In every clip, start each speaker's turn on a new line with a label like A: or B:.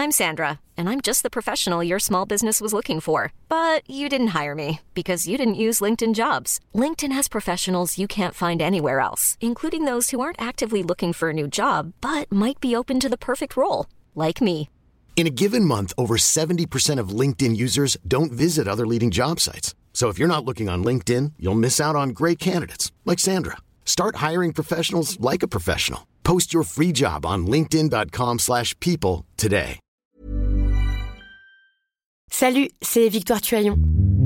A: I'm Sandra, and I'm just the professional your small business was looking for. But you didn't hire me because you didn't use LinkedIn Jobs. LinkedIn has professionals you can't find anywhere else, including those who aren't actively looking for a new job, but might be open to the perfect role, like me.
B: In a given month, over 70% of LinkedIn users don't visit other leading job sites. So if you're not looking on LinkedIn, you'll miss out on great candidates like Sandra. Start hiring professionals like a professional. Post your free job on linkedin.com/people today.
C: Salut, c'est Victoire Tuaillon.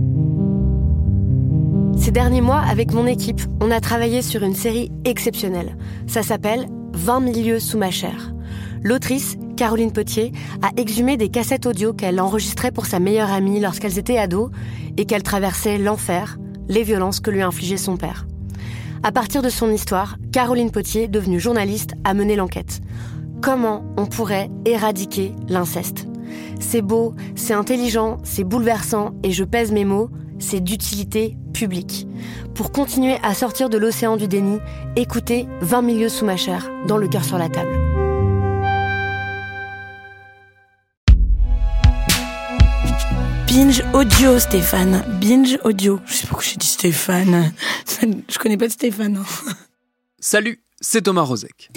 C: Ces derniers mois, avec mon équipe, on a travaillé sur une série exceptionnelle. Ça s'appelle 20 000 lieues sous ma chair. L'autrice, Caroline Potier, a exhumé des cassettes audio qu'elle enregistrait pour sa meilleure amie lorsqu'elles étaient ados et qu'elle traversait l'enfer, les violences que lui infligeait son père. À partir de son histoire, Caroline Potier, devenue journaliste, a mené l'enquête. Comment on pourrait éradiquer l'inceste ? C'est beau, c'est intelligent, c'est bouleversant et je pèse mes mots, c'est d'utilité publique. Pour continuer à sortir de l'océan du déni, écoutez 20 000 lieues sous ma chair, dans Le cœur sur la table.
D: Binge audio, Stéphane. Binge audio. Je sais pas pourquoi j'ai dit Stéphane. Je connais pas de Stéphane. Hein.
E: Salut, c'est Thomas Rozek.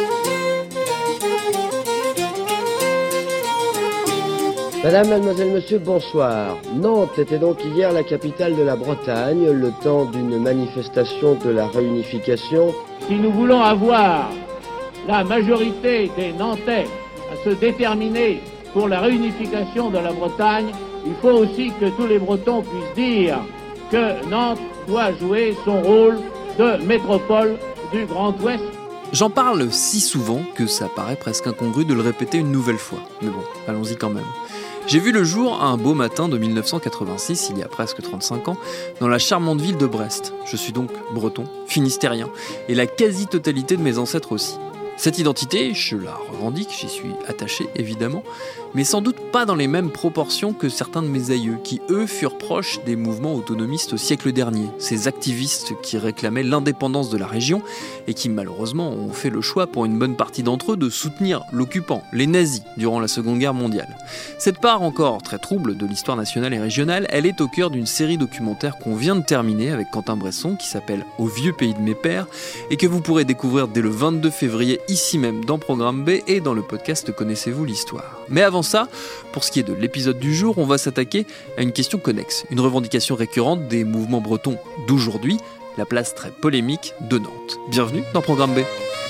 F: Madame, mademoiselle, monsieur, bonsoir. Nantes était donc hier la capitale de la Bretagne, le temps d'une manifestation de la réunification.
G: Si nous voulons avoir la majorité des Nantais à se déterminer pour la réunification de la Bretagne, il faut aussi que tous les Bretons puissent dire que Nantes doit jouer son rôle de métropole du Grand Ouest.
E: J'en parle si souvent que ça paraît presque incongru de le répéter une nouvelle fois. Mais bon, allons-y quand même. J'ai vu le jour un beau matin de 1986, il y a presque 35 ans, dans la charmante ville de Brest. Je suis donc breton, finistérien, et la quasi-totalité de mes ancêtres aussi. Cette identité, je la revendique, j'y suis attaché évidemment, mais sans doute pas dans les mêmes proportions que certains de mes aïeux, qui eux furent proches des mouvements autonomistes au siècle dernier, ces activistes qui réclamaient l'indépendance de la région et qui malheureusement ont fait le choix pour une bonne partie d'entre eux de soutenir l'occupant, les nazis, durant la Seconde Guerre mondiale. Cette part encore très trouble de l'histoire nationale et régionale, elle est au cœur d'une série documentaire qu'on vient de terminer avec Quentin Bresson qui s'appelle « Au vieux pays de mes pères » et que vous pourrez découvrir dès le 22 février ici même dans Programme B et dans le podcast Connaissez-vous l'histoire. Mais avant ça, pour ce qui est de l'épisode du jour, on va s'attaquer à une question connexe, une revendication récurrente des mouvements bretons d'aujourd'hui, la place très polémique de Nantes. Bienvenue dans Programme B.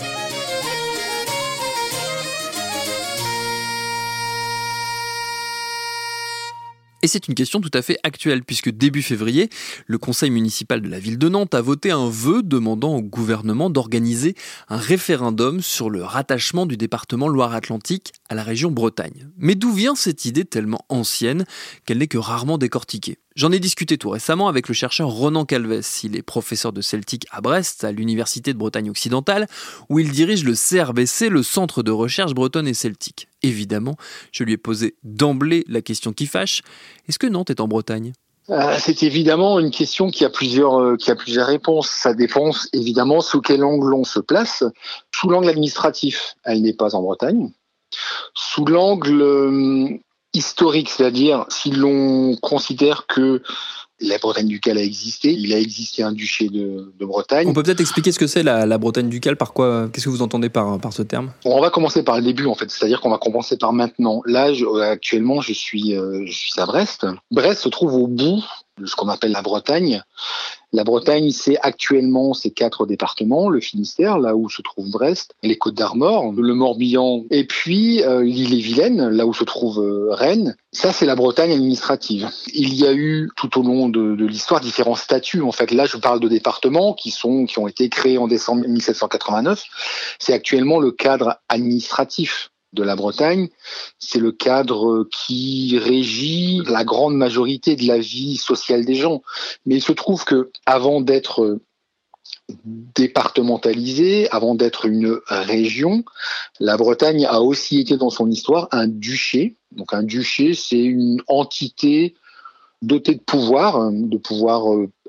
E: Et c'est une question tout à fait actuelle, puisque début février, le conseil municipal de la ville de Nantes a voté un vœu demandant au gouvernement d'organiser un référendum sur le rattachement du département Loire-Atlantique à la région Bretagne. Mais d'où vient cette idée tellement ancienne qu'elle n'est que rarement décortiquée ? J'en ai discuté tout récemment avec le chercheur Ronan Calvès. Il est professeur de celtique à Brest, à l'Université de Bretagne occidentale, où il dirige le CRBC, le Centre de recherche bretonne et celtique. Évidemment, je lui ai posé d'emblée la question qui fâche. Est-ce que Nantes est en Bretagne ?
H: C'est évidemment une question qui a plusieurs réponses. Ça dépend évidemment sous quel angle on se place. Sous l'angle administratif, elle n'est pas en Bretagne. Sous l'angle historique, c'est-à-dire si l'on considère que la Bretagne ducale a existé, il a existé un duché de Bretagne.
E: On peut peut-être expliquer ce que c'est la Bretagne ducale, par quoi, qu'est-ce que vous entendez par ce terme ?
H: On va commencer par le début en fait, c'est-à-dire qu'on va commencer par maintenant. Là, actuellement, je suis à Brest. Brest se trouve au bout de ce qu'on appelle la Bretagne. La Bretagne, c'est actuellement ces 4 départements, le Finistère, là où se trouve Brest, les Côtes-d'Armor, le Morbihan, et puis l'île-et-Vilaine, là où se trouve Rennes. Ça, c'est la Bretagne administrative. Il y a eu tout au long de l'histoire différents statuts. En fait, là, je parle de départements qui ont été créés en décembre 1789. C'est actuellement le cadre administratif de la Bretagne, c'est le cadre qui régit la grande majorité de la vie sociale des gens. Mais il se trouve que avant d'être départementalisée, avant d'être une région, la Bretagne a aussi été dans son histoire un duché. Donc un duché, c'est une entité dotée de pouvoir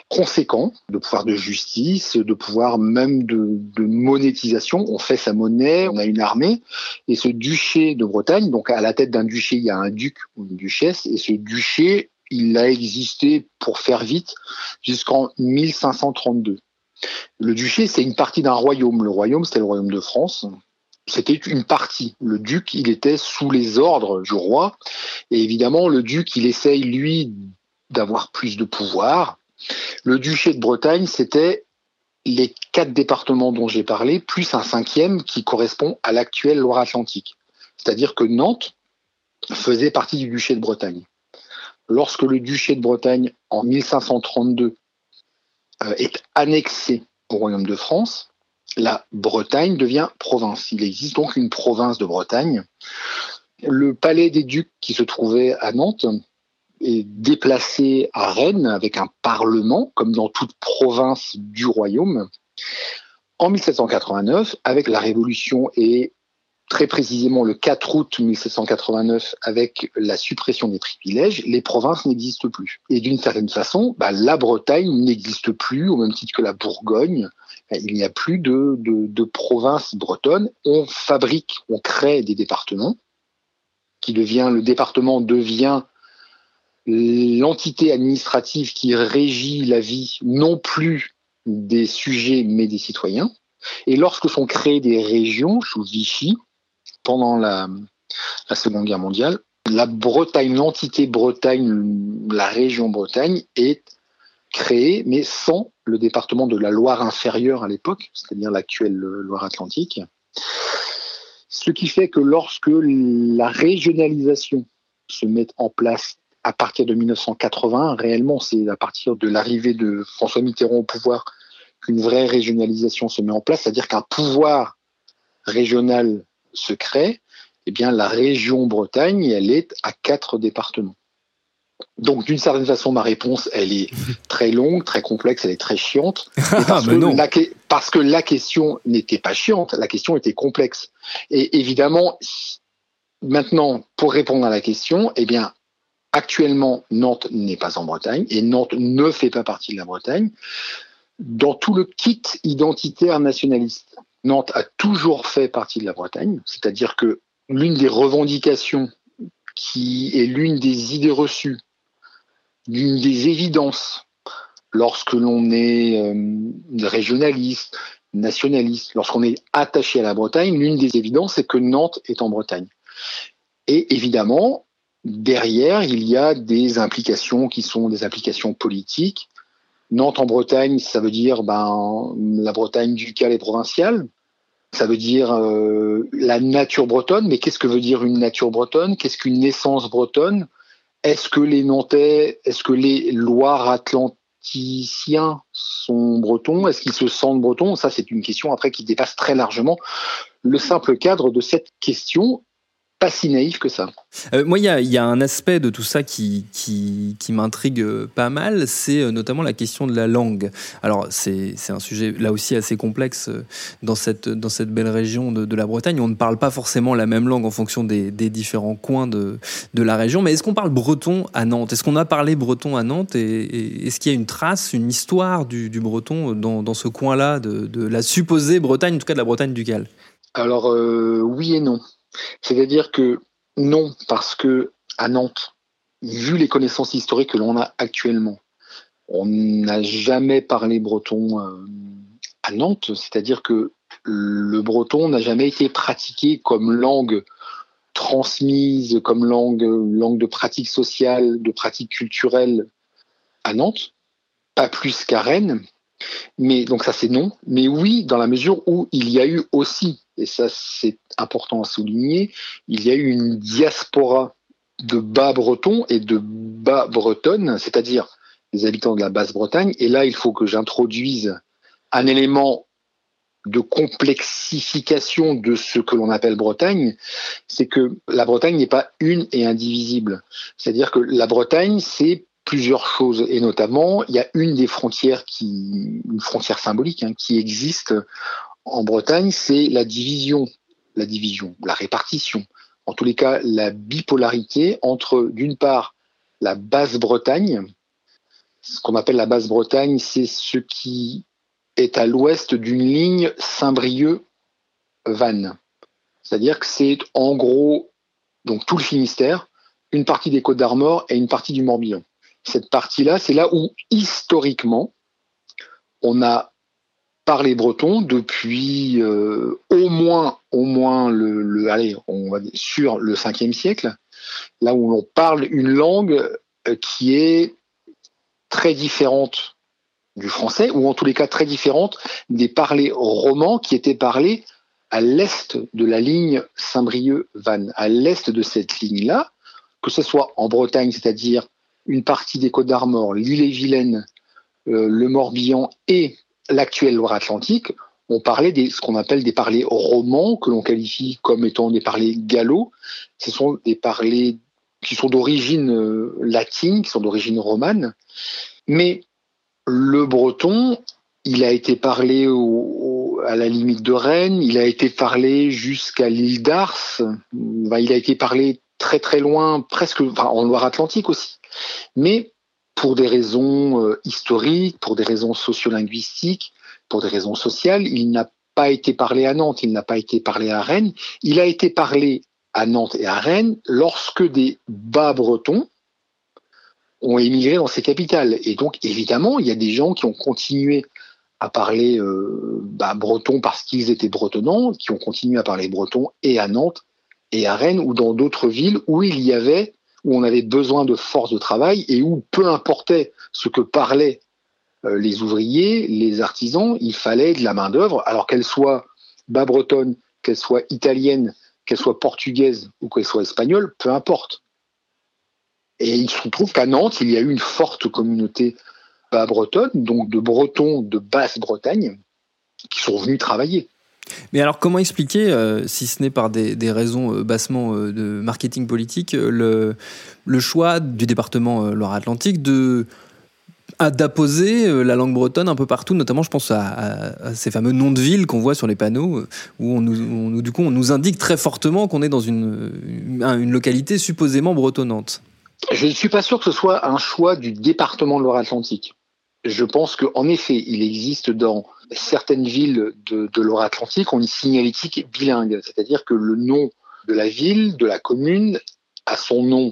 H: conséquent, de pouvoir de justice, de pouvoir même de monétisation. On fait sa monnaie, on a une armée, et ce duché de Bretagne, donc à la tête d'un duché, il y a un duc ou une duchesse, et ce duché, il a existé, pour faire vite, jusqu'en 1532. Le duché, c'est une partie d'un royaume. Le royaume, c'était le royaume de France. C'était une partie. Le duc, il était sous les ordres du roi, et évidemment, le duc, il essaye, lui, d'avoir plus de pouvoir. Le duché de Bretagne, c'était les 4 départements dont j'ai parlé, plus un 5e qui correspond à l'actuelle Loire-Atlantique. C'est-à-dire que Nantes faisait partie du duché de Bretagne. Lorsque le duché de Bretagne, en 1532, est annexé au royaume de France, la Bretagne devient province. Il existe donc une province de Bretagne. Le palais des ducs qui se trouvait à Nantes est déplacé à Rennes avec un parlement, comme dans toute province du royaume, en 1789, avec la Révolution et très précisément le 4 août 1789, avec la suppression des privilèges, les provinces n'existent plus. Et d'une certaine façon, la Bretagne n'existe plus, au même titre que la Bourgogne. Il n'y a plus de province bretonne. On crée des départements, le département devient l'entité administrative qui régit la vie, non plus des sujets, mais des citoyens. Et lorsque sont créées des régions, sous Vichy, pendant la Seconde Guerre mondiale, la Bretagne, l'entité Bretagne, la région Bretagne est créée, mais sans le département de la Loire inférieure à l'époque, c'est-à-dire l'actuelle Loire-Atlantique. Ce qui fait que lorsque la régionalisation se met en place à partir de 1980, réellement, c'est à partir de l'arrivée de François Mitterrand au pouvoir qu'une vraie régionalisation se met en place, c'est-à-dire qu'un pouvoir régional se crée. Eh bien, la région Bretagne, elle est à 4 départements. Donc, d'une certaine façon, ma réponse, elle est très longue, très complexe, elle est très chiante. Parce que la question n'était pas chiante, la question était complexe. Et évidemment, maintenant, pour répondre à la question, eh bien, actuellement, Nantes n'est pas en Bretagne et Nantes ne fait pas partie de la Bretagne. Dans tout le kit identitaire nationaliste, Nantes a toujours fait partie de la Bretagne, c'est-à-dire que l'une des revendications qui est l'une des idées reçues, l'une des évidences, lorsque l'on est régionaliste, nationaliste, lorsqu'on est attaché à la Bretagne, l'une des évidences, c'est que Nantes est en Bretagne. Et évidemment, derrière, il y a des implications qui sont des implications politiques. Nantes en Bretagne, ça veut dire la Bretagne ducale et provinciale. Ça veut dire la nature bretonne. Mais qu'est-ce que veut dire une nature bretonne ? Qu'est-ce qu'une naissance bretonne ? Est-ce que les Nantais, est-ce que les Loire-Atlanticiens sont bretons ? Est-ce qu'ils se sentent bretons ? Ça, c'est une question après qui dépasse très largement le simple cadre de cette question. Pas si naïf que ça.
E: Moi, il y a un aspect de tout ça qui m'intrigue pas mal, c'est notamment la question de la langue. Alors, c'est un sujet là aussi assez complexe dans cette belle région de la Bretagne. On ne parle pas forcément la même langue en fonction des différents coins de la région. Mais est-ce qu'on parle breton à Nantes ? Est-ce qu'on a parlé breton à Nantes ? Et est-ce qu'il y a une trace, une histoire du breton dans ce coin-là de la supposée Bretagne, en tout cas de la Bretagne ducale ?
H: Alors, oui et non. C'est-à-dire que non, parce que à Nantes, vu les connaissances historiques que l'on a actuellement, on n'a jamais parlé breton à Nantes, c'est-à-dire que le breton n'a jamais été pratiqué comme langue transmise, comme langue de pratique sociale, de pratique culturelle à Nantes, pas plus qu'à Rennes. Mais donc ça c'est non, mais oui dans la mesure où il y a eu aussi, et ça c'est important à souligner, il y a eu une diaspora de bas bretons et de bas bretonnes, c'est-à-dire les habitants de la Basse-Bretagne. Et là il faut que j'introduise un élément de complexification de ce que l'on appelle Bretagne, c'est que la Bretagne n'est pas une et indivisible. C'est-à-dire que la Bretagne c'est plusieurs choses, et notamment, il y a une des frontières une frontière symbolique qui existe en Bretagne, c'est la division, la répartition, en tous les cas la bipolarité entre, d'une part, la Basse-Bretagne, Ce qu'on appelle la Basse-Bretagne, c'est ce qui est à l'ouest d'une ligne Saint-Brieuc-Vannes. C'est-à-dire que c'est en gros donc tout le Finistère, une partie des Côtes-d'Armor et une partie du Morbihan. Cette partie-là, c'est là où historiquement on a parlé breton depuis au moins on va dire, sur le 5e siècle, là où on parle une langue qui est très différente du français, ou en tous les cas très différente des parlers romans qui étaient parlés à l'est de la ligne Saint-Brieuc-Vannes, à l'est de cette ligne-là, que ce soit en Bretagne, c'est-à-dire une partie des Côtes-d'Armor, l'Ille-et-Vilaine, le Morbihan et l'actuelle Loire-Atlantique, on parlait ce qu'on appelle des parlers romans, que l'on qualifie comme étant des parlers gallo. Ce sont des parlers qui sont d'origine latine, qui sont d'origine romane. Mais le breton, il a été parlé à la limite de Rennes, il a été parlé jusqu'à l'île d'Ars, il a été parlé très très loin, presque en Loire-Atlantique aussi. Mais pour des raisons historiques, pour des raisons sociolinguistiques, pour des raisons sociales, il n'a pas été parlé à Nantes, il n'a pas été parlé à Rennes. Il a été parlé à Nantes et à Rennes lorsque des bas-bretons ont émigré dans ces capitales. Et donc, évidemment, il y a des gens qui ont continué à parler breton parce qu'ils étaient bretonnants, qui ont continué à parler breton et à Nantes et à Rennes ou dans d'autres villes où on avait besoin de force de travail et où peu importait ce que parlaient les ouvriers, les artisans, il fallait de la main-d'œuvre, alors qu'elle soit bas-bretonne, qu'elle soit italienne, qu'elle soit portugaise ou qu'elle soit espagnole, peu importe. Et il se trouve qu'à Nantes, il y a eu une forte communauté bas-bretonne, donc de Bretons de Basse-Bretagne, qui sont venus travailler.
E: Mais alors, comment expliquer, si ce n'est par des raisons bassement de marketing politique, le choix du département Loire-Atlantique d'apposer la langue bretonne un peu partout, notamment je pense à ces fameux noms de villes qu'on voit sur les panneaux, où on nous indique très fortement qu'on est dans une localité supposément bretonnante.
H: Je ne suis pas sûr que ce soit un choix du département de Loire-Atlantique. Je pense qu'en effet, il existe dans certaines villes de Loire-Atlantique une signalétique bilingue, c'est-à-dire que le nom de la ville, de la commune, a son nom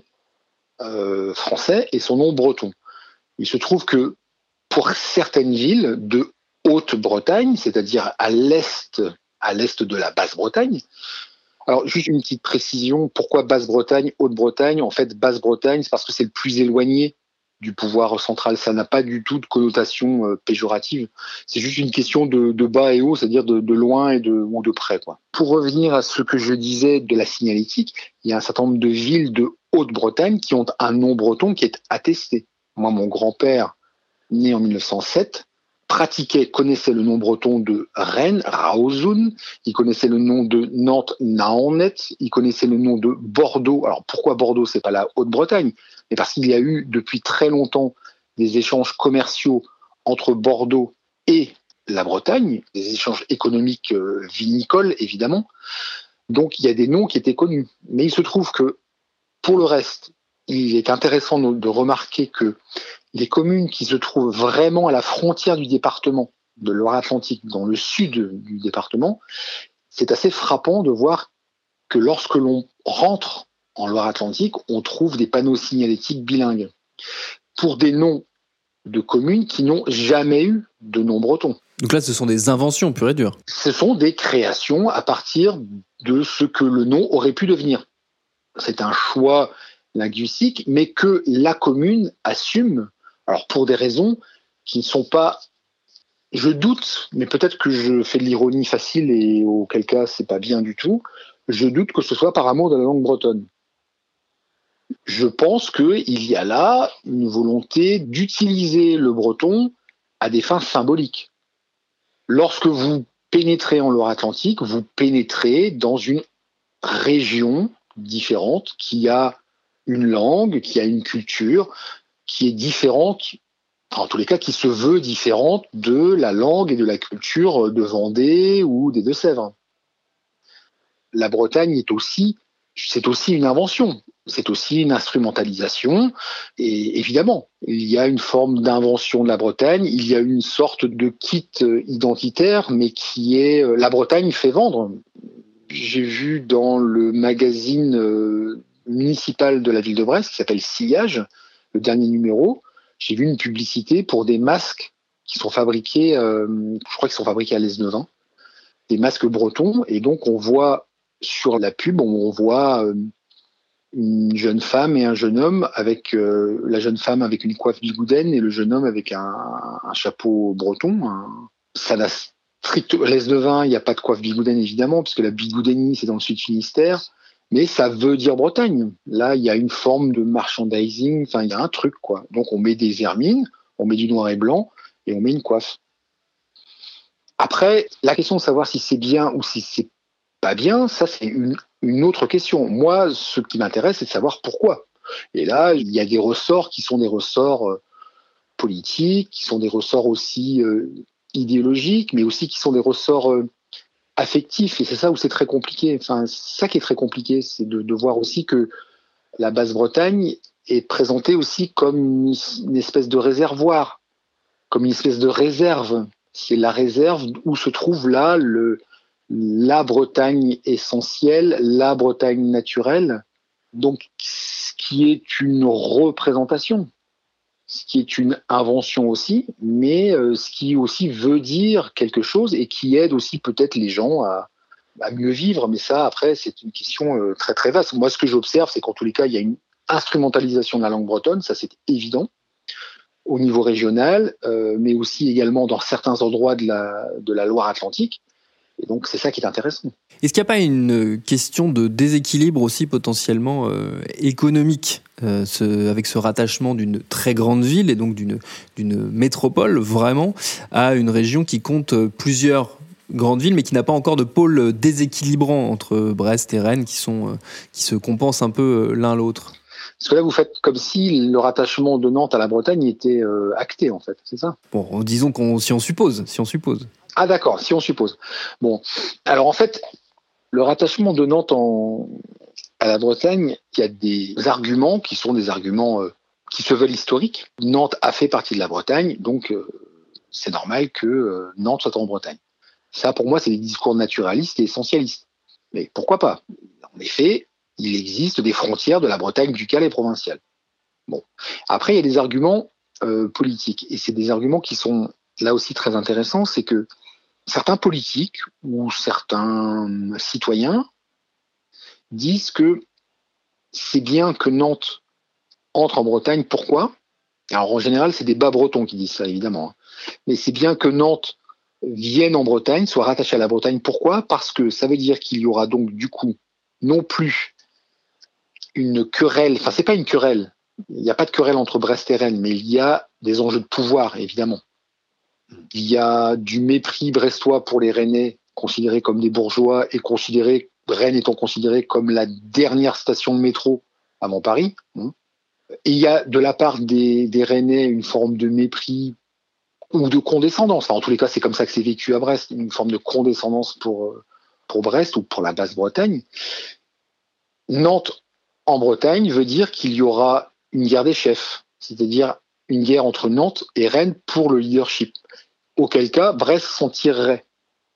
H: français et son nom breton. Il se trouve que pour certaines villes de Haute-Bretagne, c'est-à-dire à l'est de la Basse-Bretagne, alors juste une petite précision, pourquoi Basse-Bretagne, Haute-Bretagne ? En fait, Basse-Bretagne, c'est parce que c'est le plus éloigné du pouvoir central. Ça n'a pas du tout de connotation péjorative. C'est juste une question de bas et haut, c'est-à-dire de loin ou de près, quoi. Pour revenir à ce que je disais de la signalétique, il y a un certain nombre de villes de Haute-Bretagne qui ont un nom breton qui est attesté. Moi, mon grand-père, né en 1907, connaissait le nom breton de Rennes, Raozoun, il connaissait le nom de Nantes, Naonnet, il connaissait le nom de Bordeaux. Alors pourquoi Bordeaux ? C'est pas la Haute-Bretagne, mais parce qu'il y a eu depuis très longtemps des échanges commerciaux entre Bordeaux et la Bretagne, des échanges économiques vinicoles évidemment. Donc il y a des noms qui étaient connus. Mais il se trouve que pour le reste, il est intéressant de remarquer que les communes qui se trouvent vraiment à la frontière du département de Loire-Atlantique, dans le sud du département, c'est assez frappant de voir que lorsque l'on rentre en Loire-Atlantique, on trouve des panneaux signalétiques bilingues pour des noms de communes qui n'ont jamais eu de nom breton.
E: Donc là, ce sont des inventions pures et dures.
H: Ce sont des créations à partir de ce que le nom aurait pu devenir. C'est un choix linguistique, mais que la commune assume. Alors pour des raisons qui ne sont pas, je doute, mais peut-être que je fais de l'ironie facile et auquel cas c'est pas bien du tout, je doute que ce soit par amour de la langue bretonne. Je pense qu'il y a là une volonté d'utiliser le breton à des fins symboliques. Lorsque vous pénétrez en Loire-Atlantique, vous pénétrez dans une région différente qui a une langue, qui a une culture, qui est différente, en tous les cas qui se veut différente de la langue et de la culture de Vendée ou des Deux-Sèvres. La Bretagne c'est aussi une invention. C'est aussi une instrumentalisation. Et évidemment, il y a une forme d'invention de la Bretagne. Il y a une sorte de kit identitaire, mais qui est la Bretagne fait vendre. J'ai vu dans le magazine municipal de la ville de Brest, qui s'appelle Sillage, le dernier numéro, j'ai vu une publicité pour des masques qui sont fabriqués, je crois qu'ils sont fabriqués à l'Esnevin, des masques bretons. Et donc, on voit sur la pub, on voit une jeune femme et un jeune homme, avec la jeune femme avec une coiffe bigoudaine et le jeune homme avec un chapeau breton. Ça n'a l'Esnevin, il n'y a pas de coiffe bigoudaine évidemment, puisque la bigoudanie c'est dans le sud Finistère, mais ça veut dire Bretagne. Là, il y a une forme de merchandising, enfin il y a un truc quoi. Donc on met des hermines, on met du noir et blanc et on met une coiffe. Après, la question de savoir si c'est bien ou si c'est pas bien, ça c'est une autre question. Moi, ce qui m'intéresse, c'est de savoir pourquoi. Et là, il y a des ressorts qui sont des ressorts politiques, qui sont des ressorts aussi idéologiques, mais aussi qui sont des ressorts affectifs. Et c'est ça où c'est très compliqué. Enfin, c'est ça qui est très compliqué, c'est de voir aussi que la Basse-Bretagne est présentée aussi comme une espèce de réservoir, comme une espèce de réserve. C'est la réserve où se trouve là la Bretagne essentielle, la Bretagne naturelle, donc ce qui est une représentation, ce qui est une invention aussi, mais ce qui aussi veut dire quelque chose et qui aide aussi peut-être les gens à mieux vivre. Mais ça, après, c'est une question très très vaste. Moi, ce que j'observe, c'est qu'en tous les cas, il y a une instrumentalisation de la langue bretonne, ça c'est évident, au niveau régional, mais aussi également dans certains endroits de la Loire-Atlantique. Et donc, c'est ça qui est intéressant.
E: Est-ce qu'il n'y a pas une question de déséquilibre aussi potentiellement économique avec ce rattachement d'une très grande ville et donc d'une métropole vraiment à une région qui compte plusieurs grandes villes mais qui n'a pas encore de pôle déséquilibrant entre Brest et Rennes qui se compensent un peu l'un l'autre?
H: Parce que là, vous faites comme si le rattachement de Nantes à la Bretagne était acté, en fait, c'est ça?
E: Bon, disons si on suppose.
H: Ah d'accord, si on suppose. Bon, alors en fait, le rattachement de Nantes à la Bretagne, il y a des arguments qui sont des arguments qui se veulent historiques. Nantes a fait partie de la Bretagne, donc c'est normal que Nantes soit en Bretagne. Ça, pour moi, c'est des discours naturalistes et essentialistes. Mais pourquoi pas? En effet, il existe des frontières de la Bretagne ducale et provinciale. Bon, après, il y a des arguments politiques, et c'est des arguments qui sont là aussi très intéressants, c'est que certains politiques ou certains citoyens disent que c'est bien que Nantes entre en Bretagne. Pourquoi? Alors en général, c'est des bas-bretons qui disent ça, évidemment. Mais c'est bien que Nantes vienne en Bretagne, soit rattachée à la Bretagne. Pourquoi? Parce que ça veut dire qu'il y aura donc du coup non plus une querelle, enfin c'est pas une querelle, il n'y a pas de querelle entre Brest et Rennes, mais il y a des enjeux de pouvoir, évidemment. Il y a du mépris brestois pour les Rennais, considérés comme des bourgeois, et Rennes étant considérée comme la dernière station de métro avant Paris. Et il y a de la part des Rennais une forme de mépris ou de condescendance. Enfin, en tous les cas, c'est comme ça que c'est vécu à Brest, une forme de condescendance pour Brest ou pour la Basse-Bretagne. Nantes en Bretagne veut dire qu'il y aura une guerre des chefs, c'est-à-dire une guerre entre Nantes et Rennes pour le leadership. Auquel cas, Brest s'en tirerait.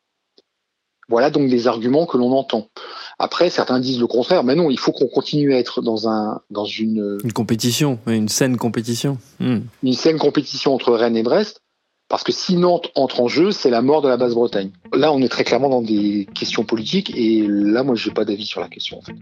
H: Voilà donc des arguments que l'on entend. Après, certains disent le contraire. Mais non, il faut qu'on continue à être dans une
E: compétition, une saine compétition.
H: Une saine compétition entre Rennes et Brest. Parce que si Nantes entre en jeu, c'est la mort de la Basse-Bretagne. Là, on est très clairement dans des questions politiques. Et là, moi, je n'ai pas d'avis sur la question, en fait.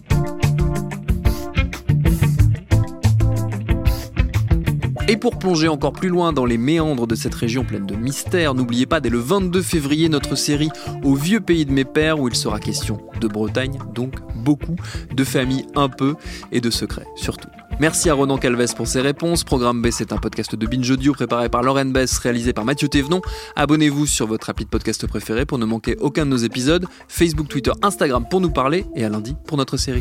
E: Et pour plonger encore plus loin dans les méandres de cette région pleine de mystères, n'oubliez pas dès le 22 février notre série Au vieux pays de mes pères, où il sera question de Bretagne, donc beaucoup, de famille un peu et de secrets surtout. Merci à Ronan Calves pour ses réponses. Programme B, c'est un podcast de Binge Audio préparé par Lauren Bess, réalisé par Mathieu Thévenon. Abonnez-vous sur votre appli de podcast préféré pour ne manquer aucun de nos épisodes. Facebook, Twitter, Instagram pour nous parler, et à lundi pour notre série.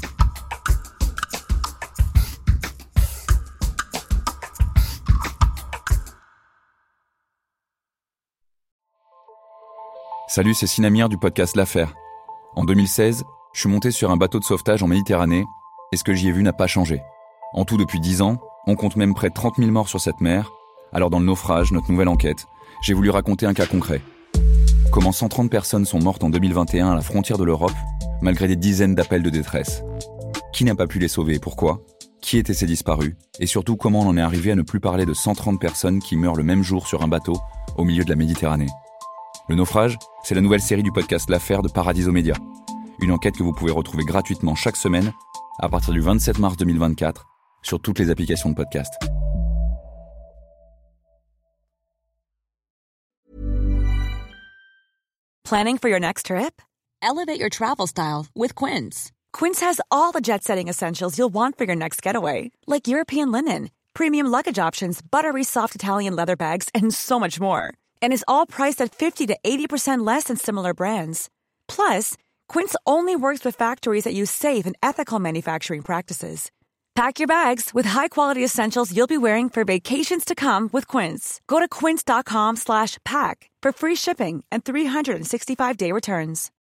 I: Salut, c'est Sinamir du podcast L'Affaire. En 2016, je suis monté sur un bateau de sauvetage en Méditerranée Et ce que j'y ai vu n'a pas changé. En tout, depuis 10 ans, on compte même près de 30 000 morts sur cette mer. Alors dans le naufrage, notre nouvelle enquête, j'ai voulu raconter un cas concret. Comment 130 personnes sont mortes en 2021 à la frontière de l'Europe, malgré des dizaines d'appels de détresse. Qui n'a pas pu les sauver et pourquoi ? Qui étaient ces disparus ? Et surtout, comment on en est arrivé à ne plus parler de 130 personnes qui meurent le même jour sur un bateau au milieu de la Méditerranée ? Le naufrage, c'est la nouvelle série du podcast L'Affaire de Paradiso Media. Une enquête que vous pouvez retrouver gratuitement chaque semaine à partir du 27 mars 2024 sur toutes les applications de podcast.
J: Planning for your next trip? Elevate your travel style with Quince. Quince has all the jet-setting essentials you'll want for your next getaway, like European linen, premium luggage options, buttery soft Italian leather bags, and so much more. And is all priced at 50 to 80% less than similar brands. Plus, Quince only works with factories that use safe and ethical manufacturing practices. Pack your bags with high-quality essentials you'll be wearing for vacations to come with Quince. Go to quince.com/pack for free shipping and 365-day returns.